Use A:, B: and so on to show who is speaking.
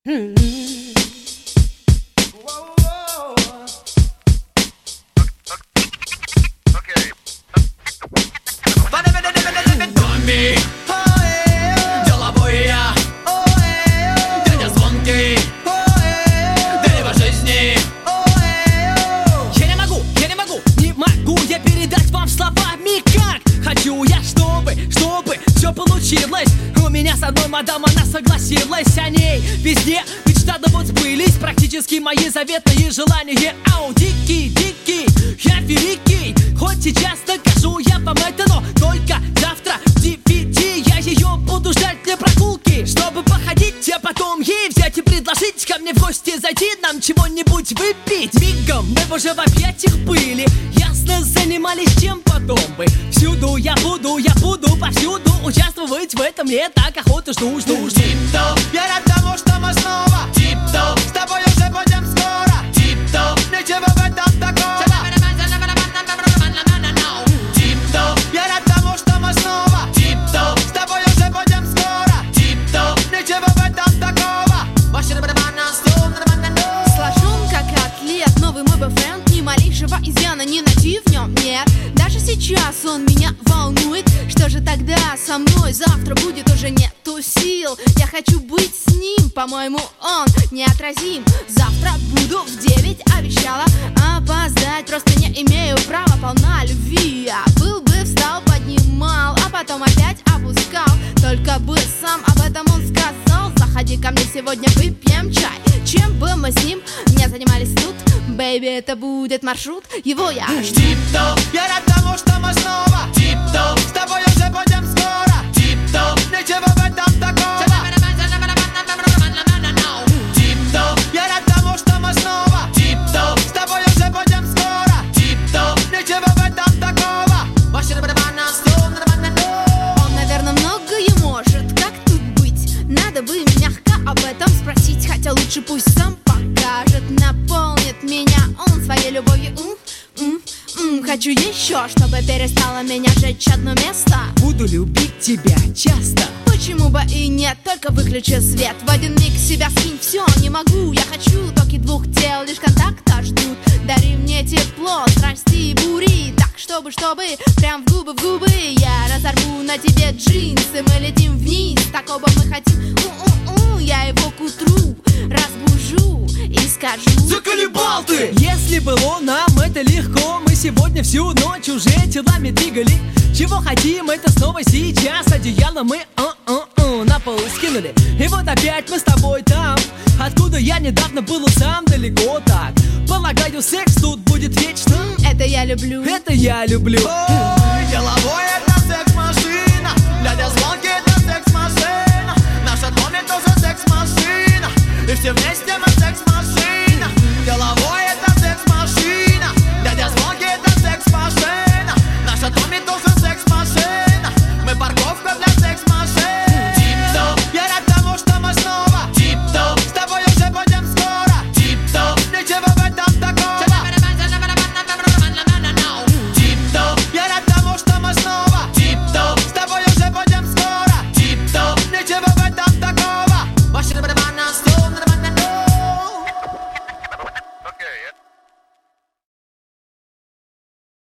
A: Бомби, деловой я, дядя звонкий, дерево жизни. Не могу я передать вам словами как хочу я, чтобы все получилось. У меня с одной мадам она согласилась, о ней везде мечта да вот сбылись практически мои заветные желания. Ау, дикий, я великий, хоть сейчас докажу я вам это, но только завтра в 9 я ее буду ждать для прогулки, чтобы походить, а потом ей взять и предложить ко мне в гости зайти, нам чего-нибудь выпить. Мигом мы уже в объятиях были, ясно занимались чем потом бы. Всюду я буду повсюду участвовать в этом, мне так охоту жду.
B: Тип-топ, я рад тому, что мы снова
A: Тип-топ,
B: с тобой уже будем скоро.
A: тип-топ,
B: Ничего в этом такого.
A: тип-топ,
B: Я рад тому, что мы снова
A: тип-топ,
B: с тобой уже будем скоро.
A: тип-топ.
B: Ничего в этом такого.
C: Сложен как атлет, новый мой бойфренд, ни малейшего изъяна не найти в нем, нет. Даже сейчас он меня волнует. Что же тогда со мной завтра будет, уже нету сил. Я хочу быть с ним, по-моему, он неотразим. Завтра буду в 9, обещала опоздать, просто не имею права, полна любви. Я был бы встал, поднимал, а потом опять опускал. Только бы сам об этом он сказал. Заходи ко мне сегодня, выпьем чай. Чем бы мы с ним не занимались тут, бэйби, это будет маршрут, его я жду.
A: Тип-топ,
B: Я рад тому, что мы снова
A: тип-топ,
B: с тобой уже будем скоро.
A: тип-топ,
B: Ничего в этом такого.
A: тип-топ,
B: Я рад тому, что мы снова
A: тип-топ,
B: с тобой уже будем скоро.
A: тип-топ.
B: Ничего в этом такого.
C: Он, наверное, многое может, как тут быть? Надо бы мягко об этом спросить, хотя лучше пусть сам покажет. Наполнит меня он своей любовью. Хочу еще, чтобы перестало меня жечь одно место.
A: Буду любить тебя часто.
C: Почему бы и нет, только выключи свет. В один миг себя скинь, все, не могу. Я хочу токи двух тел, лишь контакта ждут. Дари мне тепло, страсти и бури. Так, чтобы, прям в губы я разорву на тебе джинсы. Мы летим вниз, такого мы хотим. Я его к утру разбужу и скажу:
A: Заколебал ты! Если было нам это легко, мы сегодня всю ночь уже телами двигали. Чего хотим, это снова сейчас. Одеяло мы на пол скинули. И вот опять мы с тобой там, откуда я недавно был сам, далеко так. Полагаю, секс тут будет вечно.
C: это я люблю.
A: Это я люблю.
B: Ой, деловой это секс-машина. Дядя звонкий это секс-машина. Наша доме тоже секс-машина. И все вместе